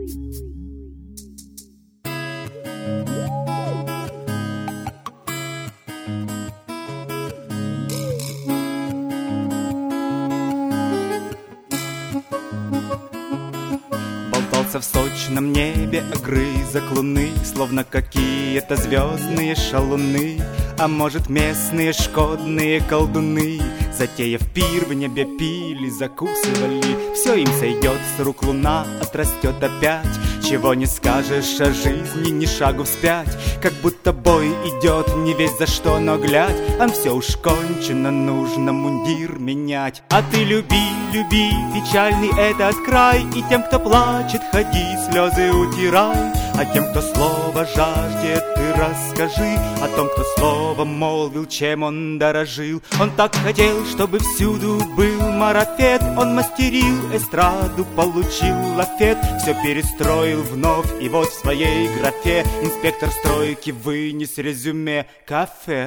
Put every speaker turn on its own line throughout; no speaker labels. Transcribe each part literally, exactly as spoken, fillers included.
В сочном небе огрызок луны, словно какие-то звездные шалуны, а может местные шкодные колдуны, затеяв пир в небе пили, закусывали. Все им сойдет с рук, луна отрастет опять. Чего не скажешь о жизни, ни шагу вспять. Как будто бой идет, не весь за что, но глядь, а все уж кончено, нужно мундир менять. А ты люби, люби печальный этот край, и тем, кто плачет, ходи, слезы утирай. А тем, кто слова жаждет, ты расскажи о том, кто словом молвил, чем он дорожил. Он так хотел, чтобы всюду был марафет. Он мастерил эстраду, получил лафет, все перестроил вновь, и вот в своей графе инспектор стройки вынес резюме: кафе.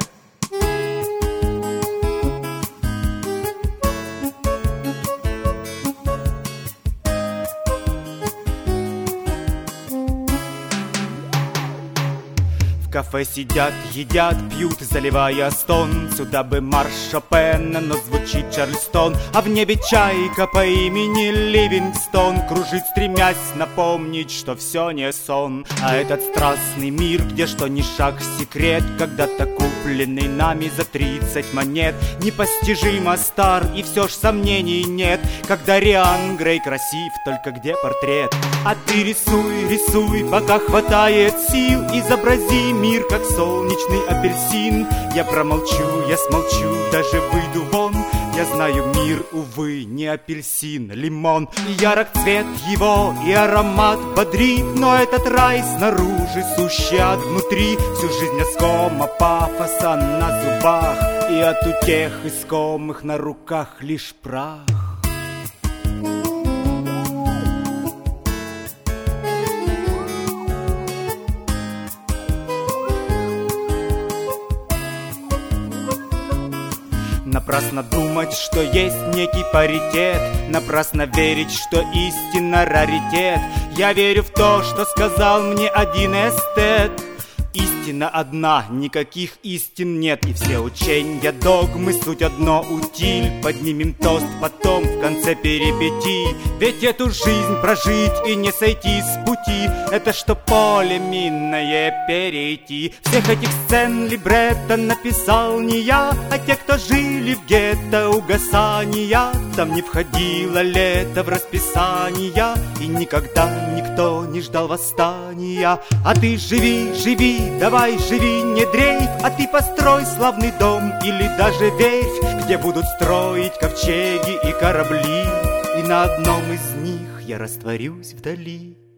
В кафе сидят, едят, пьют, заливая стон. Сюда бы марш Шопена, но звучит Чарльстон. А в небе чайка по имени Ливингстон кружит, стремясь напомнить, что все не сон. А этот страстный мир, где что ни шаг секрет, когда-то купленный нами за тридцать монет, непостижимо стар, и все ж сомнений нет. Когда Риан Грей красив, только где портрет? А ты рисуй, рисуй, пока хватает сил, изобрази мир, как солнечный апельсин. Я промолчу, я смолчу, даже выйду вон. Я знаю, мир, увы, не апельсин, лимон. И ярок цвет его, и аромат бодрит, но этот рай снаружи, сущий ад внутри. Всю жизнь оскома пафоса на зубах, и от утех искомых на руках лишь прах. Напрасно думать, что есть некий паритет, напрасно верить, что истина раритет. Я верю в то, что сказал мне один эстет: истина одна, никаких истин нет. И все ученья, догмы, суть одно, утиль. Поднимем тост потом, в конце перипетий. Ведь эту жизнь прожить и не сойти с пути — это что поле минное перейти. Всех этих сцен либретто написал не я, а те, кто жили в гетто угасания. Там не входило лето в расписание, и никогда никто не ждал восстания. А ты живи, живи, давай живи, не дрейф. А ты построй славный дом или даже верфь, где будут строить ковчеги и корабли, и на одном из них я растворюсь вдали.